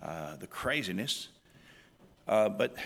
the craziness. But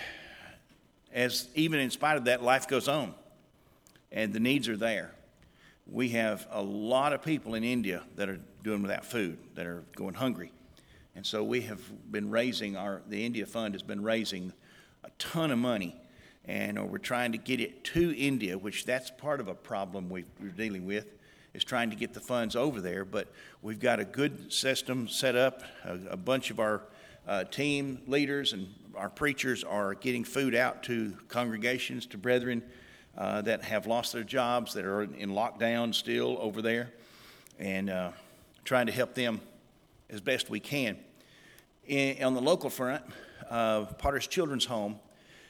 even in spite of that, life goes on, and the needs are there. We have a lot of people in India that are doing without food, that are going hungry. And so we have been raising, the India Fund has been raising a ton of money, and we're trying to get it to India, which that's part of a problem we're dealing with, is trying to get the funds over there. But we've got a good system set up. A bunch of our team leaders and our preachers are getting food out to congregations, to brethren that have lost their jobs, that are in lockdown still over there, and trying to help them as best we can. On the local front, Potter's Children's Home,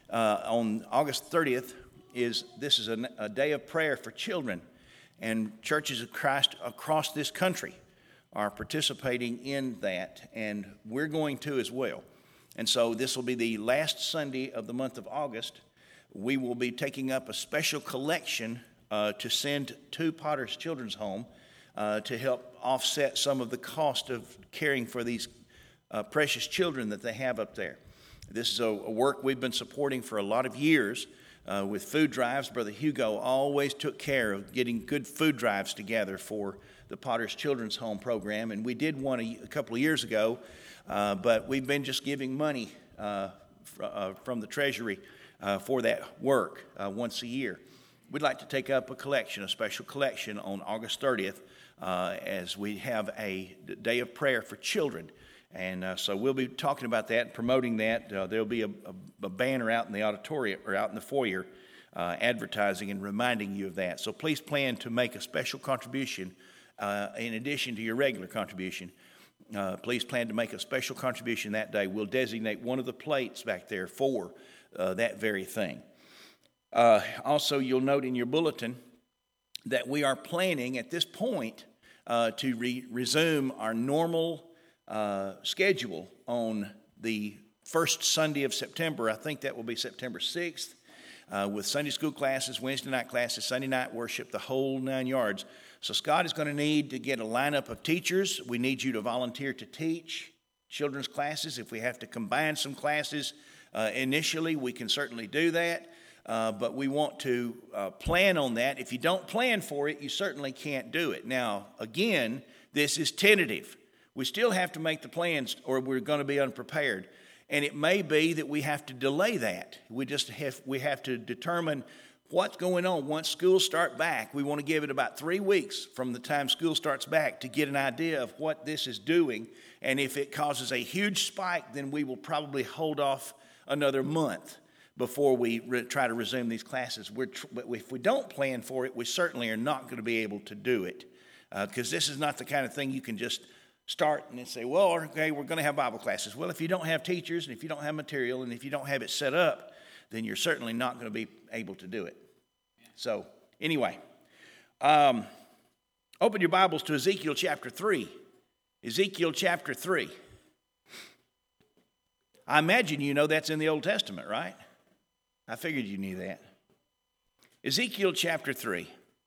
on August 30th, this is a day of prayer for children, and churches of Christ across this country are participating in that, and we're going to as well. And so this will be the last Sunday of the month of August. We will be taking up a special collection to send to Potter's Children's Home to help offset some of the cost of caring for these precious children that they have up there. This is a work we've been supporting for a lot of years with food drives. Brother Hugo always took care of getting good food drives together for the Potter's Children's Home program, and we did one a couple of years ago, but we've been just giving money from the treasury for that work once a year. We'd like to take up a special collection on August 30th as we have a day of prayer for children. And so we'll be talking about that and promoting that. There'll be a banner out in the auditorium or out in the foyer advertising and reminding you of that. So please plan to make a special contribution in addition to your regular contribution. Please plan to make a special contribution that day. We'll designate one of the plates back there for that very thing. Also, you'll note in your bulletin that we are planning at this point to resume our normal schedule on the first Sunday of September. I think that will be September 6th, with Sunday school classes, Wednesday night classes, Sunday night worship, the whole 9 yards. So Scott is going to need to get a lineup of teachers. We need you to volunteer to teach children's classes. If we have to combine some classes initially, we can certainly do that. But we want to plan on that. If you don't plan for it, you certainly can't do it. Now, again, this is tentative. We still have to make the plans or we're going to be unprepared. And it may be that we have to delay that. We have to determine what's going on once schools start back. We want to give it about 3 weeks from the time school starts back to get an idea of what this is doing. And if it causes a huge spike, then we will probably hold off another month before we try to resume these classes. But if we don't plan for it, we certainly are not going to be able to do it. Because this is not the kind of thing you can just start and then say, well, okay, we're going to have Bible classes. Well, if you don't have teachers and if you don't have material and if you don't have it set up, then you're certainly not going to be able to do it. So anyway, open your Bibles to Ezekiel chapter 3. Ezekiel chapter 3. I imagine you know that's in the Old Testament, right? I figured you knew that. Ezekiel chapter 3.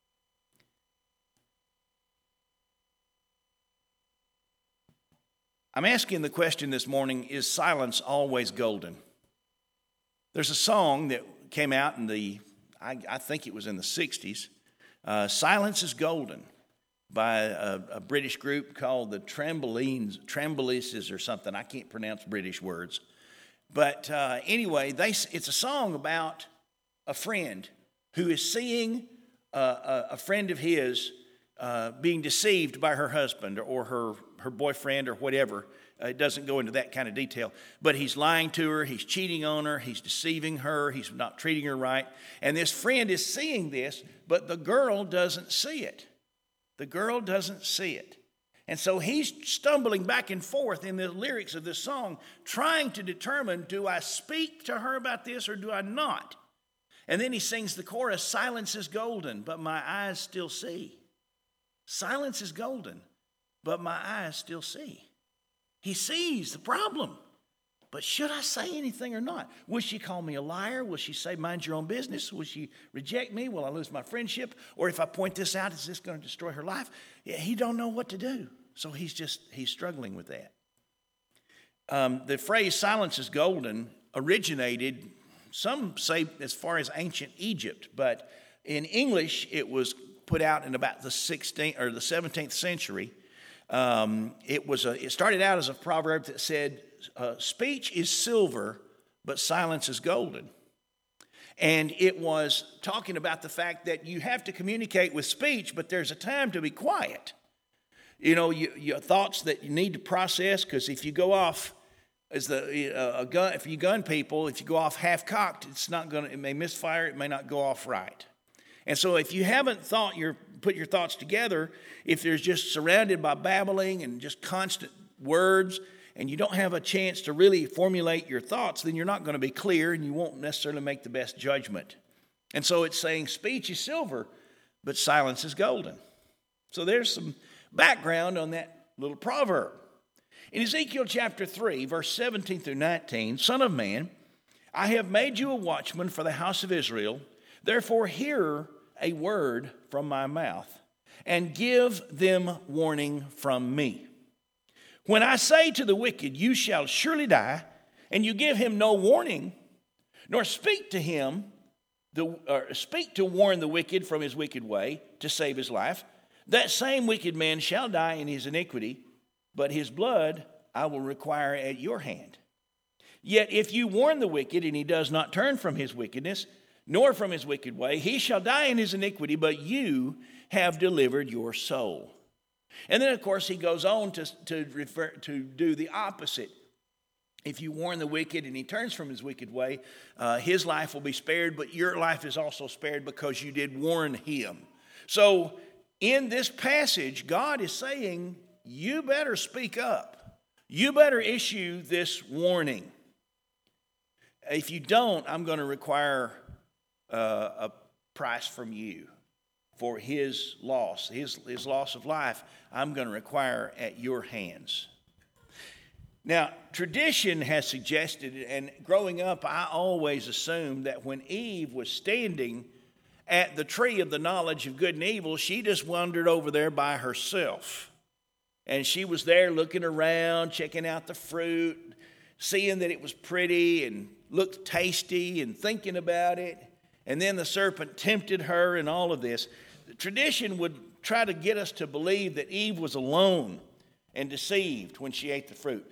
I'm asking the question this morning, is silence always golden? There's a song that came out in I think it was in the 60s, Silence is Golden, by a British group called the Trembolises or something. I can't pronounce British words. But anyway, it's a song about a friend who is seeing a friend of his being deceived by her husband or her boyfriend or whatever. It doesn't go into that kind of detail. But he's lying to her, he's cheating on her, he's deceiving her, he's not treating her right. And this friend is seeing this, but the girl doesn't see it. The girl doesn't see it. And so he's stumbling back and forth in the lyrics of this song, trying to determine, do I speak to her about this or do I not? And then he sings the chorus, silence is golden, but my eyes still see. Silence is golden, but my eyes still see. He sees the problem. But should I say anything or not? Will she call me a liar? Will she say, mind your own business? Will she reject me? Will I lose my friendship? Or if I point this out, is this going to destroy her life? He don't know what to do. So he's struggling with that. The phrase silence is golden originated, some say, as far as ancient Egypt, but in English it was put out in about the 16th or the 17th century. It started out as a proverb that said, speech is silver, but silence is golden. And it was talking about the fact that you have to communicate with speech, but there's a time to be quiet. You know, your thoughts that you need to process, because if you go off if you gun people, if you go off half-cocked, it may misfire, it may not go off right. And so if you haven't put your thoughts together, if there's just surrounded by babbling and just constant words, and you don't have a chance to really formulate your thoughts, then you're not going to be clear and you won't necessarily make the best judgment. And so it's saying speech is silver, but silence is golden. So there's some background on that little proverb. In Ezekiel chapter 3, verse 17 through 19, Son of man, I have made you a watchman for the house of Israel. Therefore hear a word from my mouth, and give them warning from me. When I say to the wicked, you shall surely die, and you give him no warning, nor speak to warn the wicked from his wicked way to save his life, that same wicked man shall die in his iniquity, but his blood I will require at your hand. Yet if you warn the wicked, and he does not turn from his wickedness, nor from his wicked way, he shall die in his iniquity, but you have delivered your soul. And then, of course, he goes on to do the opposite. If you warn the wicked and he turns from his wicked way, his life will be spared, but your life is also spared because you did warn him. So in this passage, God is saying, you better speak up. You better issue this warning. If you don't, I'm going to require a price from you for his loss. His loss of life, I'm going to require at your hands. Now, tradition has suggested, and growing up, I always assumed that when Eve was standing at the tree of the knowledge of good and evil, she just wandered over there by herself. And she was there looking around, checking out the fruit, seeing that it was pretty and looked tasty and thinking about it. And then the serpent tempted her and all of this. The tradition would try to get us to believe that Eve was alone and deceived when she ate the fruit.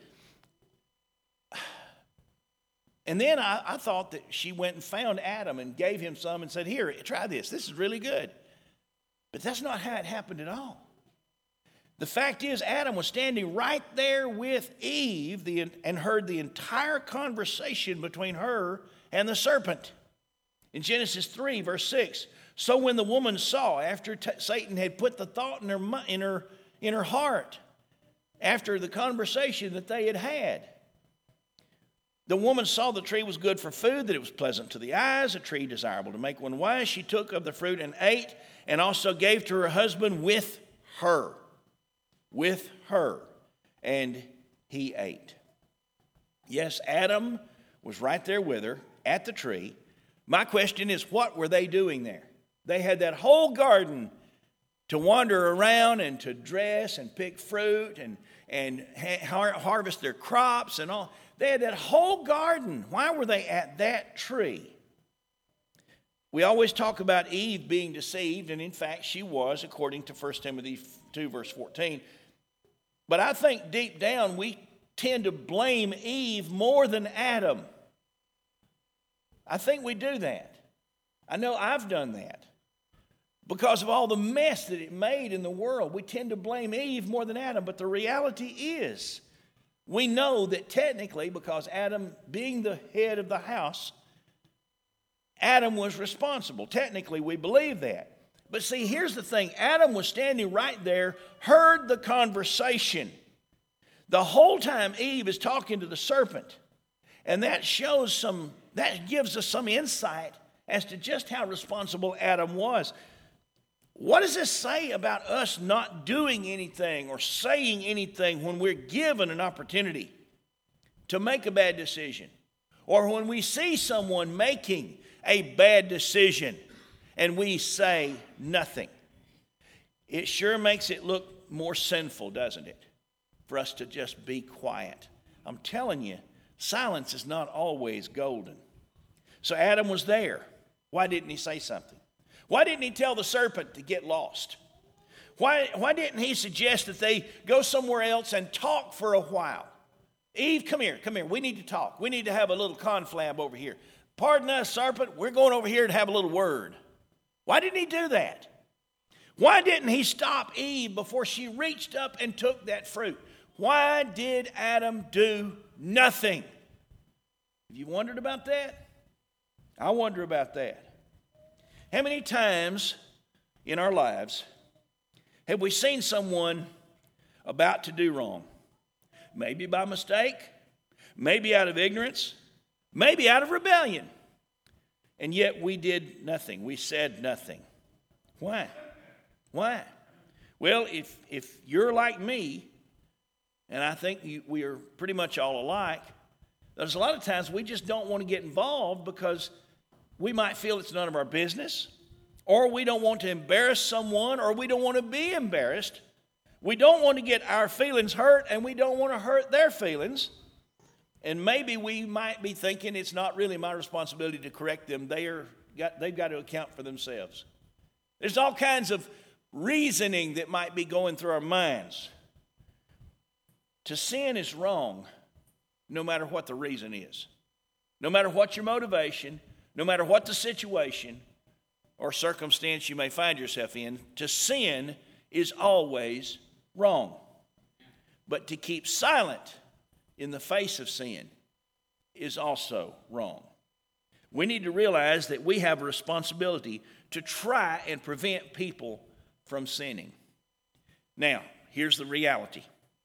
And then I thought that she went and found Adam and gave him some and said, here, try this. This is really good. But that's not how it happened at all. The fact is, Adam was standing right there with Eve and heard the entire conversation between her and the serpent. In Genesis 3, verse 6, so when the woman saw, after Satan had put the thought in her heart, after the conversation that they had had, the woman saw the tree was good for food, that it was pleasant to the eyes, a tree desirable to make one wise. She took of the fruit and ate, and also gave to her husband with her. With her. And he ate. Yes, Adam was right there with her at the tree. My question is, what were they doing there? They had that whole garden to wander around and to dress and pick fruit and harvest their crops and all. They had that whole garden. Why were they at that tree? We always talk about Eve being deceived, and in fact she was, according to 1 Timothy 2, verse 14. But I think deep down we tend to blame Eve more than Adam. I think we do that. I know I've done that. Because of all the mess that it made in the world, we tend to blame Eve more than Adam. But the reality is, we know that technically, because Adam being the head of the house, Adam was responsible. Technically, we believe that. But see, here's the thing. Adam was standing right there, heard the conversation. The whole time Eve is talking to the serpent. And that gives us some insight as to just how responsible Adam was. What does this say about us not doing anything or saying anything when we're given an opportunity to make a bad decision? Or when we see someone making a bad decision and we say nothing? It sure makes it look more sinful, doesn't it? For us to just be quiet. I'm telling you, silence is not always golden. So Adam was there. Why didn't he say something? Why didn't he tell the serpent to get lost? Why didn't he suggest that they go somewhere else and talk for a while? Eve, come here. We need to talk. We need to have a little conflab over here. Pardon us, serpent. We're going over here to have a little word. Why didn't he do that? Why didn't he stop Eve before she reached up and took that fruit? Why did Adam do nothing? Have you wondered about that? I wonder about that. How many times in our lives have we seen someone about to do wrong? Maybe by mistake, maybe out of ignorance, maybe out of rebellion. And yet we did nothing. We said nothing. Why? Why? Well, if you're like me, and I think we are pretty much all alike, there's a lot of times we just don't want to get involved because we might feel it's none of our business, or we don't want to embarrass someone, or we don't want to be embarrassed. We don't want to get our feelings hurt, and we don't want to hurt their feelings. And maybe we might be thinking it's not really my responsibility to correct them. They've got to account for themselves. There's all kinds of reasoning that might be going through our minds. To sin is wrong, no matter what the reason is. No matter what your motivation, no matter what the situation or circumstance you may find yourself in, to sin is always wrong. But to keep silent in the face of sin is also wrong. We need to realize that we have a responsibility to try and prevent people from sinning. Now, here's the reality.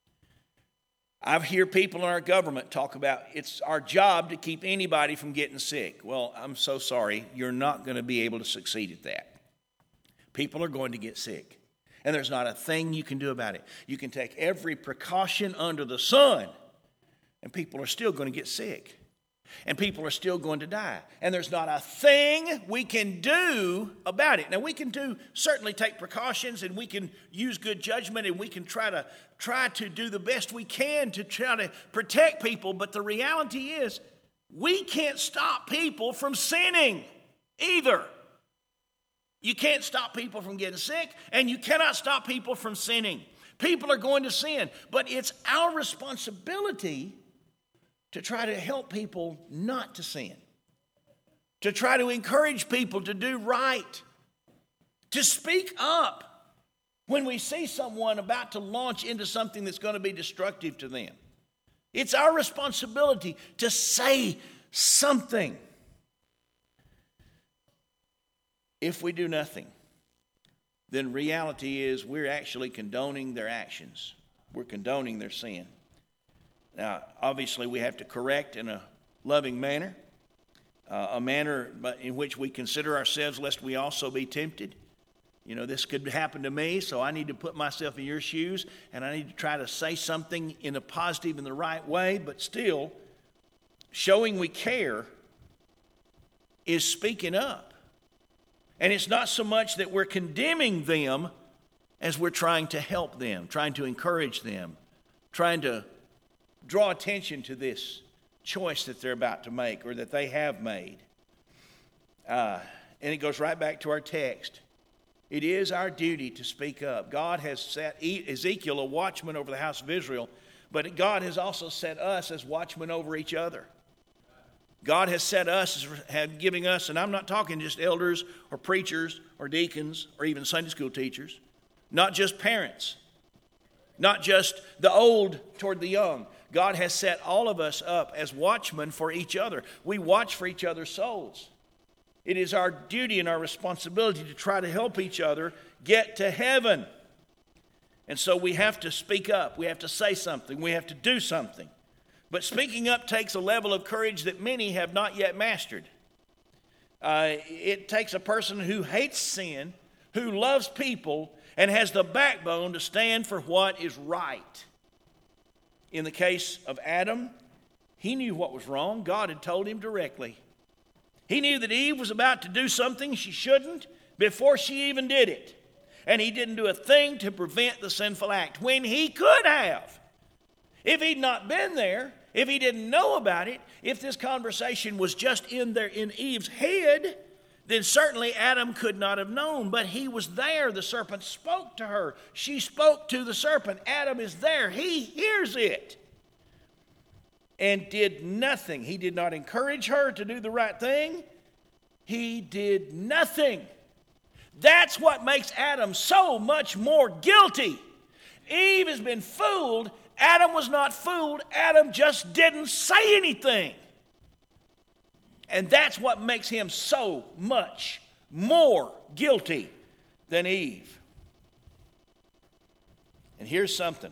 I hear people in our government talk about it's our job to keep anybody from getting sick. Well, I'm so sorry. You're not going to be able to succeed at that. People are going to get sick. And there's not a thing you can do about it. You can take every precaution under the sun, and people are still going to get sick. And people are still going to die. And there's not a thing we can do about it. Now, we can certainly take precautions, and we can use good judgment, and we can try to do the best we can to try to protect people. But the reality is, we can't stop people from sinning either. You can't stop people from getting sick, and you cannot stop people from sinning. People are going to sin, but it's our responsibility to try to help people not to sin, to try to encourage people to do right, to speak up when we see someone about to launch into something that's going to be destructive to them. It's our responsibility to say something. If we do nothing, then reality is we're actually condoning their actions. We're condoning their sin. Now, obviously, we have to correct in a loving manner, a manner in which we consider ourselves lest we also be tempted. You know, this could happen to me, so I need to put myself in your shoes, and I need to try to say something in a positive and the right way, but still, showing we care is speaking up. And it's not so much that we're condemning them as we're trying to help them, trying to encourage them, trying to draw attention to this choice that they're about to make or that they have made. And it goes right back to our text. It is our duty to speak up. God has set Ezekiel a watchman over the house of Israel, but God has also set us as watchmen over each other. God has set us, giving us, and I'm not talking just elders or preachers or deacons or even Sunday school teachers, not just parents, not just the old toward the young. God has set all of us up as watchmen for each other. We watch for each other's souls. It is our duty and our responsibility to try to help each other get to heaven. And so we have to speak up. We have to say something. We have to do something. But speaking up takes a level of courage that many have not yet mastered. It takes a person who hates sin, who loves people, and has the backbone to stand for what is right. In the case of Adam, he knew what was wrong. God had told him directly. He knew that Eve was about to do something she shouldn't before she even did it. And he didn't do a thing to prevent the sinful act when he could have. If he'd not been there if he didn't know about it, if this conversation was just in Eve's head, then certainly Adam could not have known. But he was there. The serpent spoke to her. She spoke to the serpent. Adam is there. He hears it and did nothing. He did not encourage her to do the right thing. He did nothing. That's what makes Adam so much more guilty. Eve has been fooled. Adam was not fooled. Adam just didn't say anything. And that's what makes him so much more guilty than Eve. And here's something.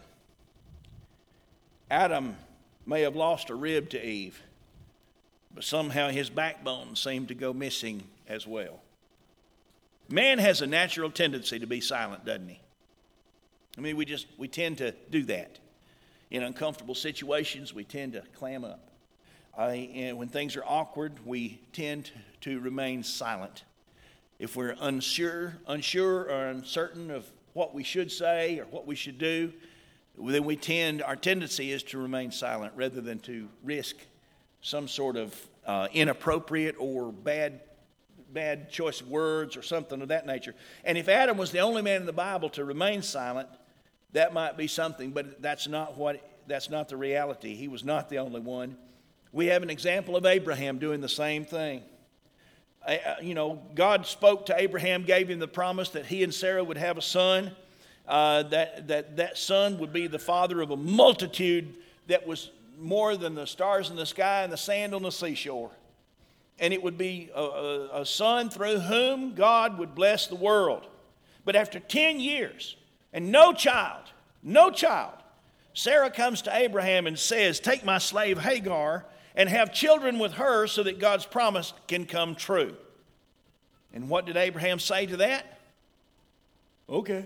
Adam may have lost a rib to Eve, but somehow his backbone seemed to go missing as well. Man has a natural tendency to be silent, doesn't he? I mean, we tend to do that. In uncomfortable situations, we tend to clam up. And when things are awkward, we tend to remain silent. If we're unsure or uncertain of what we should say or what we should do, then our tendency is to remain silent rather than to risk some sort of inappropriate or bad choice of words or something of that nature. And if Adam was the only man in the Bible to remain silent, that might be something, but that's not the reality. He was not the only one. We have an example of Abraham doing the same thing. God spoke to Abraham, gave him the promise that he and Sarah would have a son, that son would be the father of a multitude that was more than the stars in the sky and the sand on the seashore. And it would be a son through whom God would bless the world. But after 10 years and no child, Sarah comes to Abraham and says, "Take my slave Hagar and have children with her so that God's promise can come true." And what did Abraham say to that? Okay.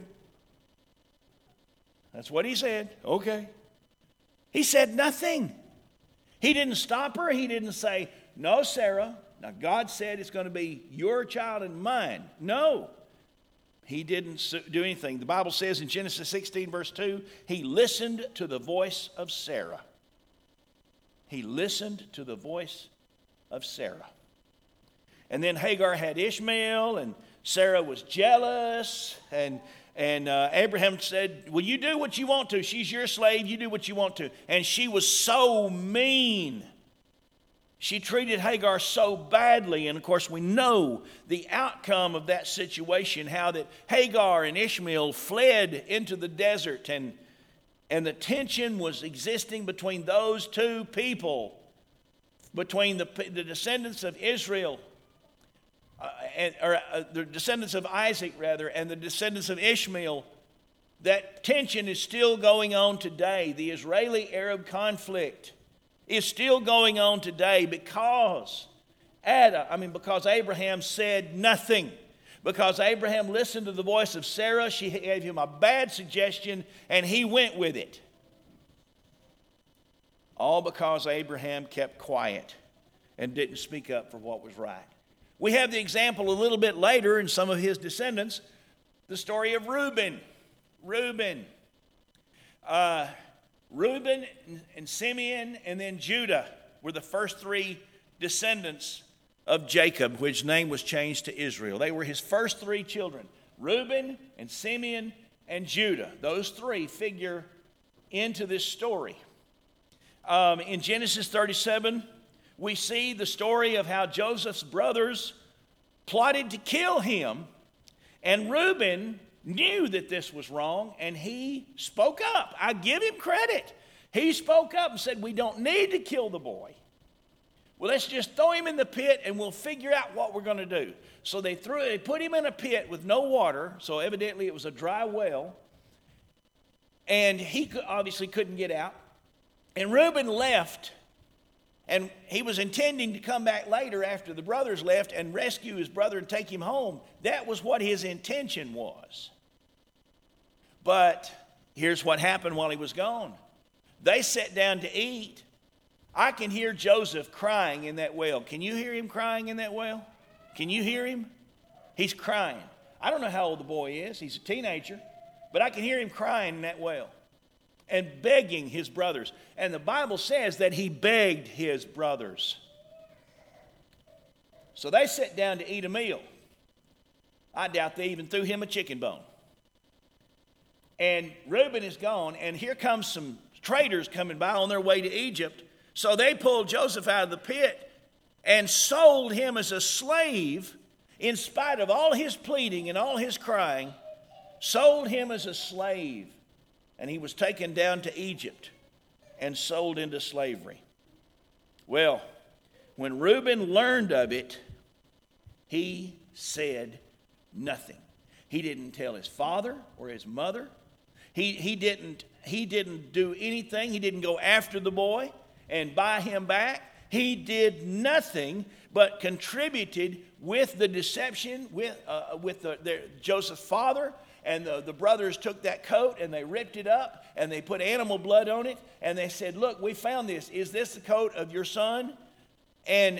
That's what he said. Okay. He said nothing. He didn't stop her. He didn't say, "No, Sarah. Now God said it's going to be your child and mine." No. He didn't do anything. The Bible says in Genesis 16, verse 2, he listened to the voice of Sarah. He listened to the voice of Sarah. And then Hagar had Ishmael, and Sarah was jealous, and Abraham said, "Well, you do what you want to. She's your slave. You do what you want to." And she was so mean. She treated Hagar so badly. And of course, we know the outcome of that situation, how that Hagar and Ishmael fled into the desert, and the tension was existing between those two people, between the descendants of Israel, the descendants of Isaac, rather, and the descendants of Ishmael. That tension is still going on today. The Israeli-Arab conflict is still going on today because Abraham said nothing. Because Abraham listened to the voice of Sarah, she gave him a bad suggestion, and he went with it. All because Abraham kept quiet and didn't speak up for what was right. We have the example a little bit later in some of his descendants, the story of Reuben. Reuben and Simeon and then Judah were the first three descendants of Jacob, which name was changed to Israel. They were his first three children, Reuben and Simeon and Judah. Those three figure into this story. In Genesis 37, we see the story of how Joseph's brothers plotted to kill him, and Reuben knew that this was wrong, and he spoke up. I give him credit. He spoke up and said, "We don't need to kill the boy. Well, let's just throw him in the pit and we'll figure out what we're going to do." So they put him in a pit with no water, so evidently it was a dry well, and he obviously couldn't get out. And Reuben left, and he was intending to come back later after the brothers left and rescue his brother and take him home. That was what his intention was. But here's what happened while he was gone. They sat down to eat. I can hear Joseph crying in that well. Can you hear him crying in that well? Can you hear him? He's crying. I don't know how old the boy is. He's a teenager. But I can hear him crying in that well. and begging his brothers. And the Bible says that he begged his brothers. So they sat down to eat a meal. I doubt they even threw him a chicken bone. And Reuben is gone, and here comes some traders coming by on their way to Egypt. So they pulled Joseph out of the pit and sold him as a slave, in spite of all his pleading and all his crying, sold him as a slave. And he was taken down to Egypt and sold into slavery. Well, when Reuben learned of it, he said nothing. He didn't tell his father or his mother. He didn't do anything. He didn't go after the boy and buy him back. He did nothing but contributed with the deception with Joseph's father. And the brothers took that coat and they ripped it up and they put animal blood on it. And they said, look, we found this. Is this the coat of your son? And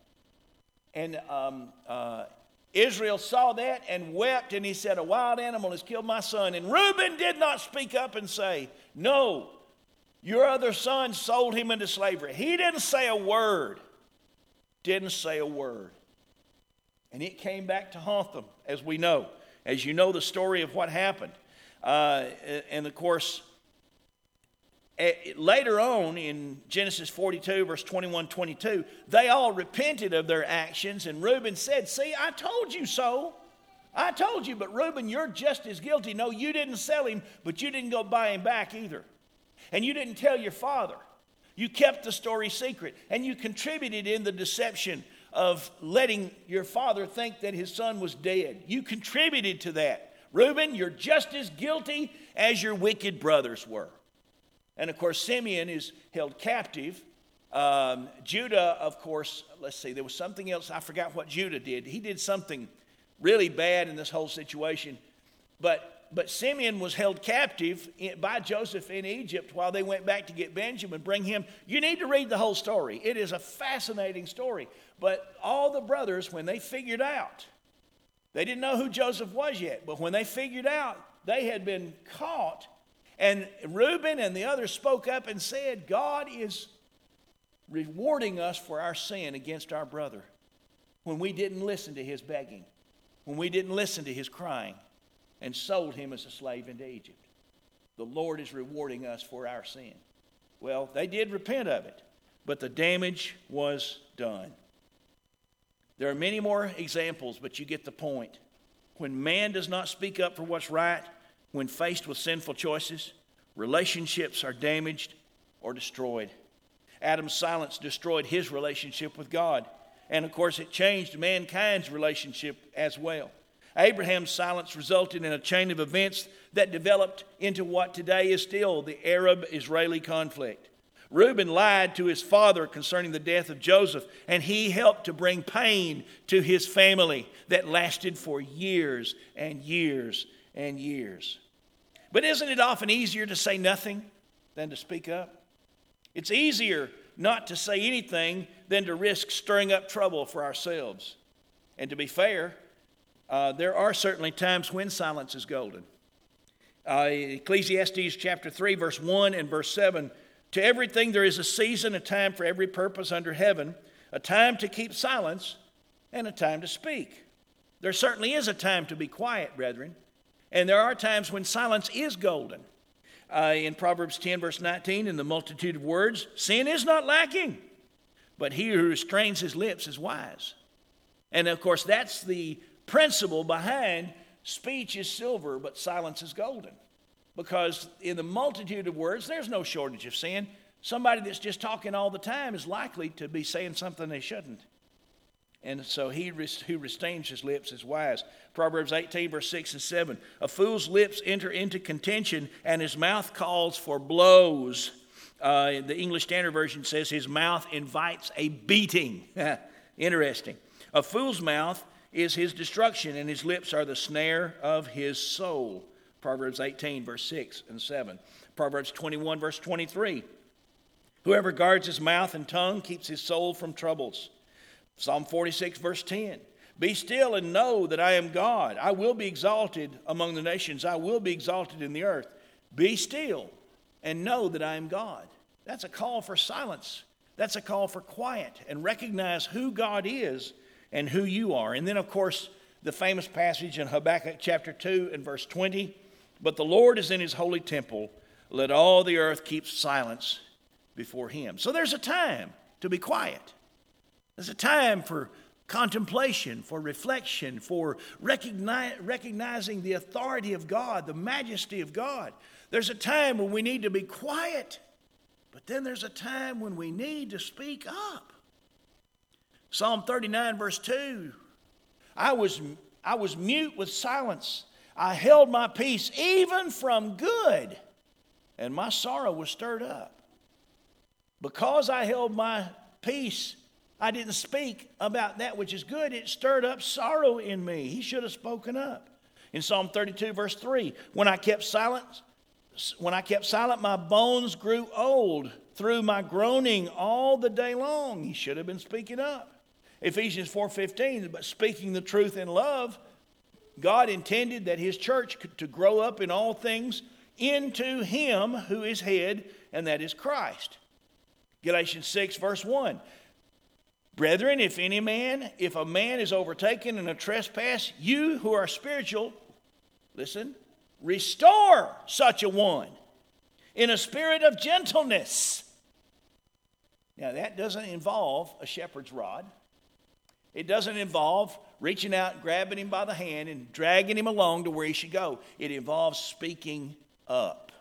Israel saw that and wept, and he said, a wild animal has killed my son. And Reuben did not speak up and say, no, your other son sold him into slavery. He didn't say a word. Didn't say a word. And it came back to haunt them, as we know. As you know the story of what happened. And of course, later on in Genesis 42, verse 21-22, they all repented of their actions. And Reuben said, see, I told you so. I told you, but Reuben, you're just as guilty. No, you didn't sell him, but you didn't go buy him back either. And you didn't tell your father. You kept the story secret. And you contributed in the deception of letting your father think that his son was dead. You contributed to that. Reuben, you're just as guilty as your wicked brothers were. And of course, Simeon is held captive. Judah, of course, let's see, there was something else. I forgot what Judah did. He did something really bad in this whole situation. But Simeon was held captive by Joseph in Egypt while they went back to get Benjamin, bring him. You need to read the whole story. It is a fascinating story. But all the brothers, when they figured out, they didn't know who Joseph was yet, but when they figured out they had been caught, and Reuben and the others spoke up and said, God is rewarding us for our sin against our brother when we didn't listen to his begging, when we didn't listen to his crying, and sold him as a slave into Egypt. The Lord is rewarding us for our sin. Well, they did repent of it, but the damage was done. There are many more examples, but you get the point. When man does not speak up for what's right, when faced with sinful choices, relationships are damaged or destroyed. Adam's silence destroyed his relationship with God. And of course, it changed mankind's relationship as well. Abraham's silence resulted in a chain of events that developed into what today is still the Arab-Israeli conflict. Reuben lied to his father concerning the death of Joseph, and he helped to bring pain to his family that lasted for years and years and years. But isn't it often easier to say nothing than to speak up? It's easier not to say anything than to risk stirring up trouble for ourselves. And to be fair, there are certainly times when silence is golden. Ecclesiastes chapter 3, verse 1 and verse 7, to everything there is a season, a time for every purpose under heaven, a time to keep silence, and a time to speak. There certainly is a time to be quiet, brethren, and there are times when silence is golden. In Proverbs 10, verse 19, in the multitude of words, sin is not lacking, but he who restrains his lips is wise. And of course, that's the principle behind speech is silver, but silence is golden. Because in the multitude of words, there's no shortage of sin. Somebody that's just talking all the time is likely to be saying something they shouldn't. And so he who restrains his lips is wise. Proverbs 18, verse 6 and 7. A fool's lips enter into contention, and his mouth calls for blows. The English Standard Version says his mouth invites a beating. Interesting. A fool's mouth is his destruction, and his lips are the snare of his soul. Proverbs 18, verse 6 and 7. Proverbs 21, verse 23. Whoever guards his mouth and tongue keeps his soul from troubles. Psalm 46, verse 10. Be still and know that I am God. I will be exalted among the nations. I will be exalted in the earth. Be still and know that I am God. That's a call for silence. That's a call for quiet, and recognize who God is and who you are. And then, of course, the famous passage in Habakkuk chapter 2 and verse 20, but the Lord is in his holy temple. Let all the earth keep silence before him. So there's a time to be quiet. There's a time for contemplation, for reflection, for recognizing the authority of God, the majesty of God. There's a time when we need to be quiet, but then there's a time when we need to speak up. Psalm 39 verse 2, I was mute with silence. I held my peace even from good, and my sorrow was stirred up. Because I held my peace, I didn't speak about that which is good. It stirred up sorrow in me. He should have spoken up. In Psalm 32 verse 3, when I kept silent, my bones grew old through my groaning all the day long. He should have been speaking up. Ephesians 4:15, but speaking the truth in love, God intended that his church to grow up in all things into him who is head, and that is Christ. Galatians 6 verse 1, brethren, if a man is overtaken in a trespass, you who are spiritual, listen, restore such a one in a spirit of gentleness. Now that doesn't involve a shepherd's rod. It doesn't involve reaching out, grabbing him by the hand and dragging him along to where he should go. It involves speaking up.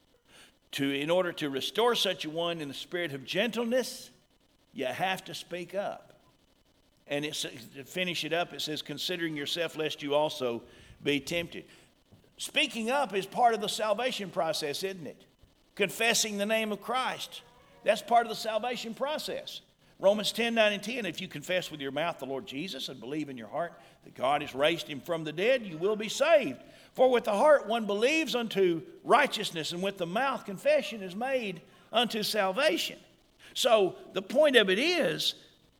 In order to restore such a one in the spirit of gentleness, you have to speak up. And to finish it up, it says, considering yourself lest you also be tempted. Speaking up is part of the salvation process, isn't it? Confessing the name of Christ. That's part of the salvation process. Romans 10, 9, and 10, if you confess with your mouth the Lord Jesus and believe in your heart that God has raised him from the dead, you will be saved. For with the heart one believes unto righteousness, and with the mouth confession is made unto salvation. So the point of it is,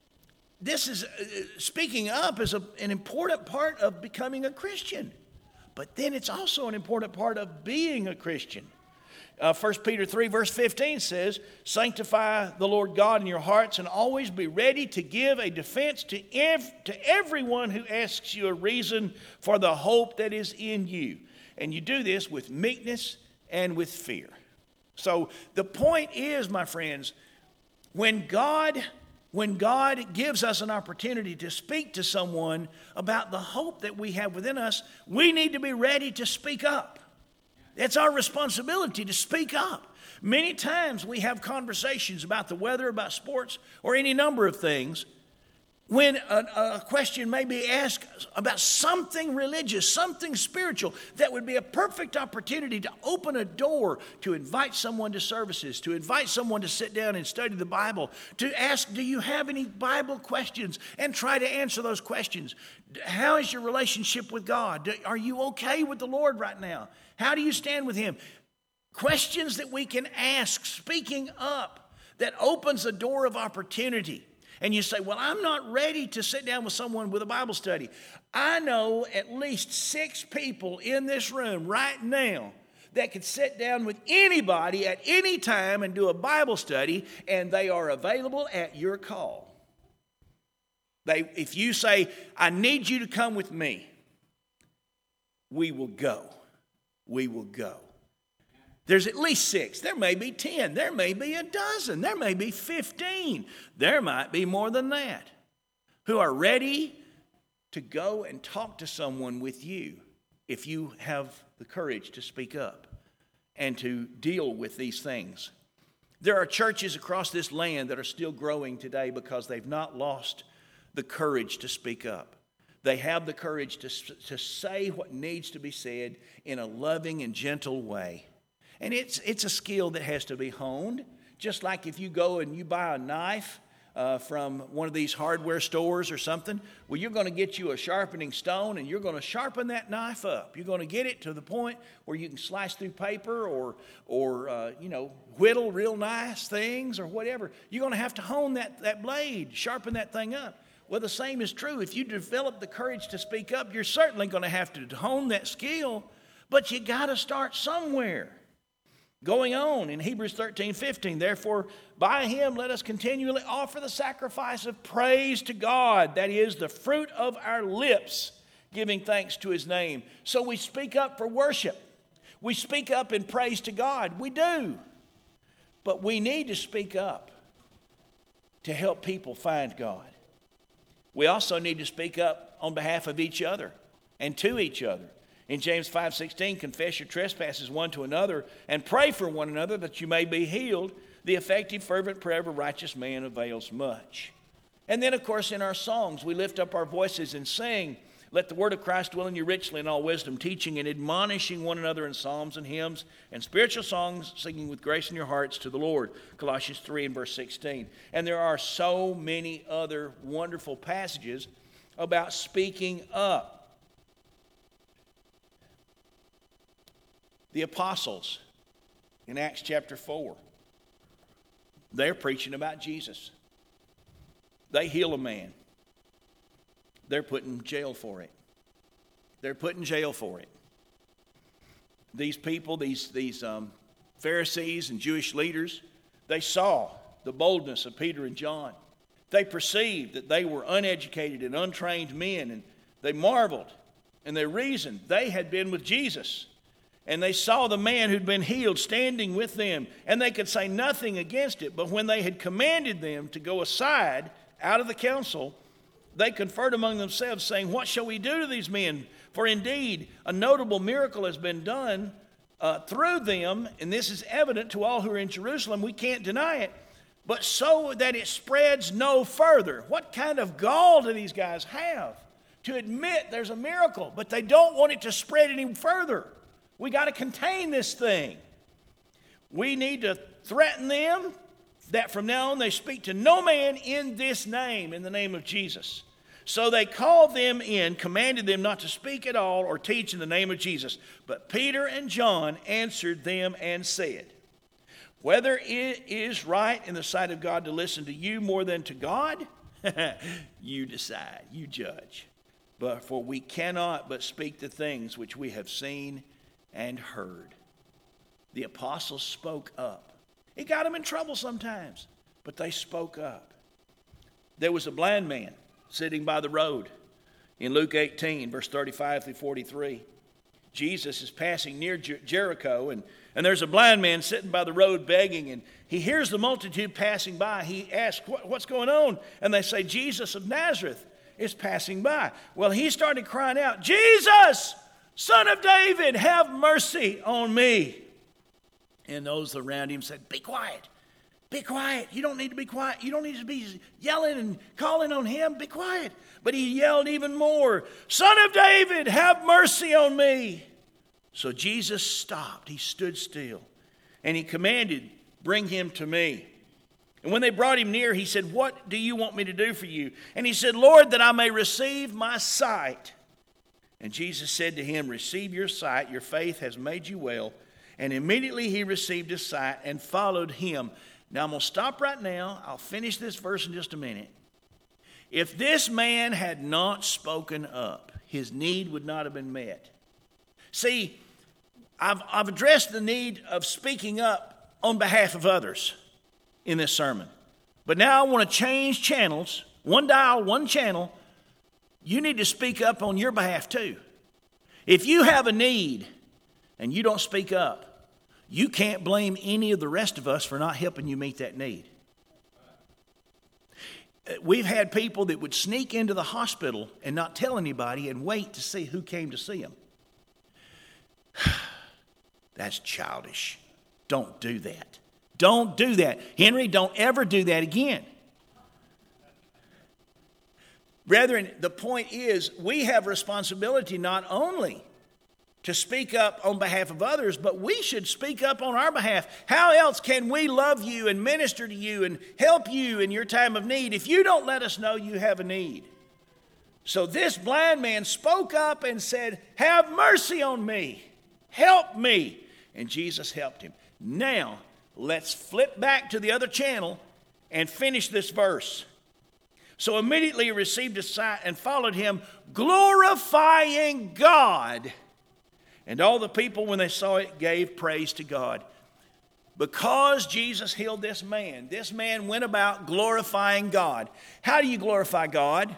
speaking up is an important part of becoming a Christian. But then it's also an important part of being a Christian. 1 Peter 3 verse 15 says, sanctify the Lord God in your hearts and always be ready to give a defense to everyone who asks you a reason for the hope that is in you. And you do this with meekness and with fear. So the point is, my friends, when God gives us an opportunity to speak to someone about the hope that we have within us, we need to be ready to speak up. It's our responsibility to speak up. Many times we have conversations about the weather, about sports, or any number of things when a question may be asked about something religious, something spiritual, that would be a perfect opportunity to open a door to invite someone to services, to invite someone to sit down and study the Bible, to ask, do you have any Bible questions, and try to answer those questions. How is your relationship with God? Are you okay with the Lord right now? How do you stand with him? Questions that we can ask, speaking up, that opens a door of opportunity. And you say, well, I'm not ready to sit down with someone with a Bible study. I know at least 6 people in this room right now that could sit down with anybody at any time and do a Bible study, and they are available at your call. If you say, I need you to come with me, we will go. We will go. There's at least 6. There may be 10. There may be a dozen. There may be 15. There might be more than that who are ready to go and talk to someone with you if you have the courage to speak up and to deal with these things. There are churches across this land that are still growing today because they've not lost the courage to speak up. They have the courage to say what needs to be said in a loving and gentle way. And it's a skill that has to be honed. Just like if you go and you buy a knife from one of these hardware stores or something, well, you're going to get you a sharpening stone and you're going to sharpen that knife up. You're going to get it to the point where you can slice through paper or whittle real nice things or whatever. You're going to have to hone that blade, sharpen that thing up. Well, the same is true. If you develop the courage to speak up, you're certainly going to have to hone that skill, but you got to start somewhere. Going on in Hebrews 13:15, therefore by him let us continually offer the sacrifice of praise to God, that is the fruit of our lips, giving thanks to his name. So we speak up for worship. We speak up in praise to God. We do. But we need to speak up to help people find God. We also need to speak up on behalf of each other and to each other. In James 5:16, confess your trespasses one to another and pray for one another that you may be healed. The effective, fervent prayer of a righteous man avails much. And then, of course, in our songs, we lift up our voices and sing, let the word of Christ dwell in you richly in all wisdom, teaching and admonishing one another in psalms and hymns and spiritual songs, singing with grace in your hearts to the Lord. Colossians 3 and verse 16. And there are so many other wonderful passages about speaking up. The apostles in Acts chapter 4, they're preaching about Jesus. They heal a man. They're put in jail for it. They're put in jail for it. These people, these Pharisees and Jewish leaders, they saw the boldness of Peter and John. They perceived that they were uneducated and untrained men, and they marveled and they reasoned. They had been with Jesus. And they saw the man who'd been healed standing with them, and they could say nothing against it. But when they had commanded them to go aside out of the council, they conferred among themselves, saying, what shall we do to these men? For indeed, a notable miracle has been done through them, and this is evident to all who are in Jerusalem. We can't deny it, but so that it spreads no further. What kind of gall do these guys have to admit there's a miracle, but they don't want it to spread any further? We got to contain this thing. We need to threaten them that from now on they speak to no man in this name, in the name of Jesus. So they called them in, commanded them not to speak at all or teach in the name of Jesus. But Peter and John answered them and said, whether it is right in the sight of God to listen to you more than to God, you decide, you judge. But for we cannot but speak the things which we have seen and heard. The apostles spoke up. It got them in trouble sometimes, but they spoke up. There was a blind man sitting by the road in Luke 18, verse 35 through 43. Jesus is passing near Jericho, and there's a blind man sitting by the road begging, and he hears the multitude passing by. He asks, what's going on? And they say, Jesus of Nazareth is passing by. Well, he started crying out, Jesus, Son of David, have mercy on me. And those around him said, be quiet. Be quiet. You don't need to be quiet. You don't need to be yelling and calling on him. Be quiet. But he yelled even more, Son of David, have mercy on me. So Jesus stopped. He stood still. And he commanded, bring him to me. And when they brought him near, he said, what do you want me to do for you? And he said, Lord, that I may receive my sight. And Jesus said to him, receive your sight, your faith has made you well. And immediately he received his sight and followed him. Now I'm going to stop right now. I'll finish this verse in just a minute. If this man had not spoken up, his need would not have been met. See, I've addressed the need of speaking up on behalf of others in this sermon. But now I want to change channels, one dial, one channel. You need to speak up on your behalf too. If you have a need and you don't speak up, you can't blame any of the rest of us for not helping you meet that need. We've had people that would sneak into the hospital and not tell anybody and wait to see who came to see them. That's childish. Don't do that. Don't do that. Henry, don't ever do that again. Brethren, the point is we have responsibility not only to speak up on behalf of others, but we should speak up on our behalf. How else can we love you and minister to you and help you in your time of need if you don't let us know you have a need? So this blind man spoke up and said, have mercy on me. Help me. And Jesus helped him. Now, let's flip back to the other channel and finish this verse. So immediately he received his sight and followed him, glorifying God. And all the people, when they saw it, gave praise to God. Because Jesus healed this man went about glorifying God. How do you glorify God?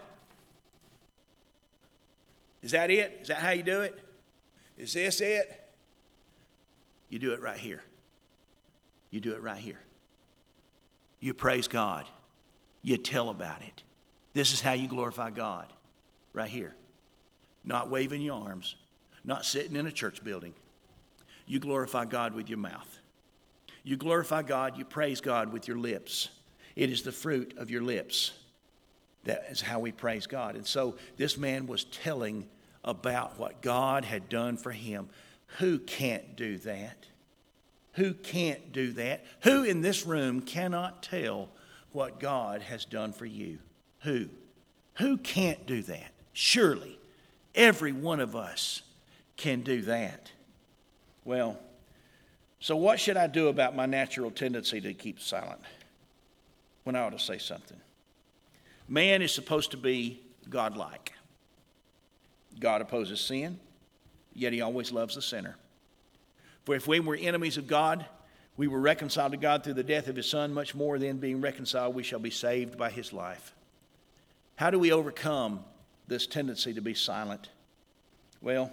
Is that it? Is that how you do it? Is this it? You do it right here. You do it right here. You praise God. You tell about it. This is how you glorify God. Right here. Not waving your arms. Not sitting in a church building. You glorify God with your mouth. You glorify God, you praise God with your lips. It is the fruit of your lips. That is how we praise God. And so this man was telling about what God had done for him. Who can't do that? Who can't do that? Who in this room cannot tell what God has done for you? Who? Who can't do that? Surely every one of us can do that. Well, so what should I do about my natural tendency to keep silent when I ought to say something? Man is supposed to be godlike. God opposes sin, yet he always loves the sinner. For if we were enemies of God, we were reconciled to God through the death of his Son. Much more than being reconciled, we shall be saved by his life. How do we overcome this tendency to be silent? Well,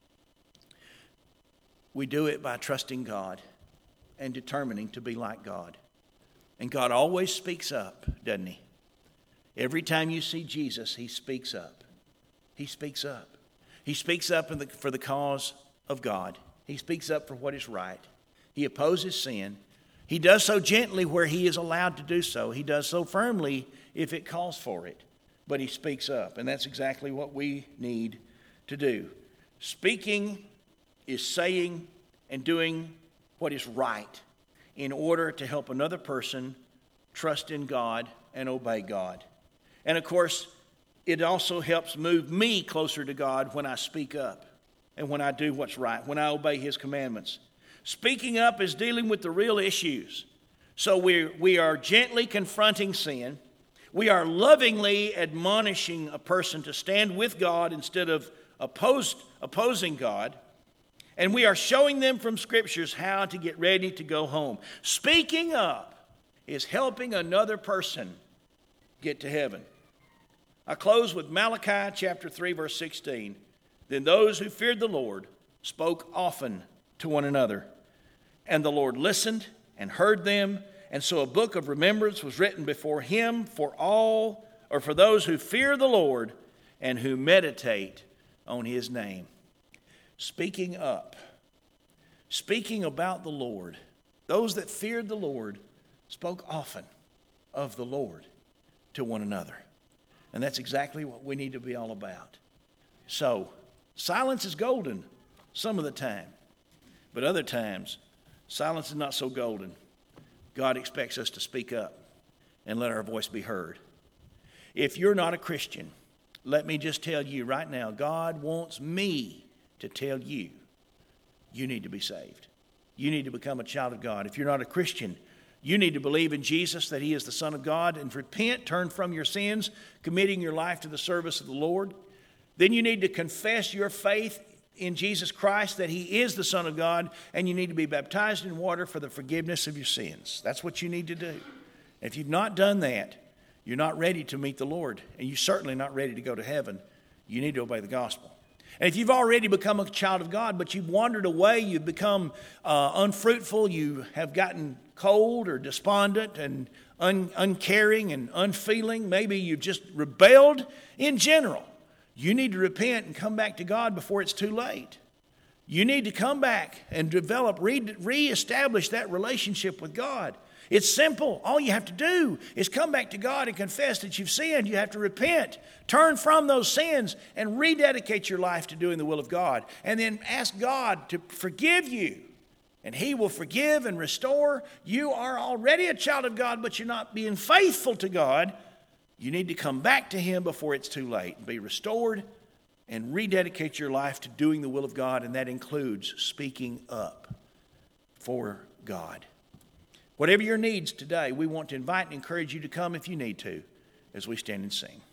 we do it by trusting God and determining to be like God. And God always speaks up, doesn't he? Every time you see Jesus, he speaks up. He speaks up. He speaks up for the cause of God. He speaks up for what is right. He opposes sin. He does so gently where he is allowed to do so. He does so firmly if it calls for it. But he speaks up, and that's exactly what we need to do. Speaking is saying and doing what is right in order to help another person trust in God and obey God. And of course, it also helps move me closer to God when I speak up and when I do what's right, when I obey his commandments. Speaking up is dealing with the real issues. So we are gently confronting sin. We are lovingly admonishing a person to stand with God instead of opposing God. And we are showing them from scriptures how to get ready to go home. Speaking up is helping another person get to heaven. I close with Malachi chapter 3, verse 16. Then those who feared the Lord spoke often to one another. And the Lord listened and heard them. And so a book of remembrance was written before him for those who fear the Lord and who meditate on his name. Speaking up, speaking about the Lord. Those that feared the Lord spoke often of the Lord to one another. And that's exactly what we need to be all about. So, silence is golden some of the time. But other times, silence is not so golden. God expects us to speak up and let our voice be heard. If you're not a Christian, let me just tell you right now, God wants me to tell you, you need to be saved. You need to become a child of God. If you're not a Christian, you need to believe in Jesus, that he is the Son of God, and repent, turn from your sins, committing your life to the service of the Lord. Then you need to confess your faith in Jesus Christ, that he is the Son of God, and you need to be baptized in water for the forgiveness of your sins. That's what you need to do. If you've not done that, you're not ready to meet the Lord, and you're certainly not ready to go to heaven. You need to obey the gospel. And if you've already become a child of God, but you've wandered away, you've become unfruitful, you have gotten cold or despondent and uncaring and unfeeling, maybe you've just rebelled in general, you need to repent and come back to God before it's too late. You need to come back and reestablish that relationship with God. It's simple. All you have to do is come back to God and confess that you've sinned. You have to repent, turn from those sins, and rededicate your life to doing the will of God. And then ask God to forgive you. And he will forgive and restore. You are already a child of God, but you're not being faithful to God. You need to come back to him before it's too late and be restored and rededicate your life to doing the will of God, and that includes speaking up for God. Whatever your needs today, we want to invite and encourage you to come if you need to as we stand and sing.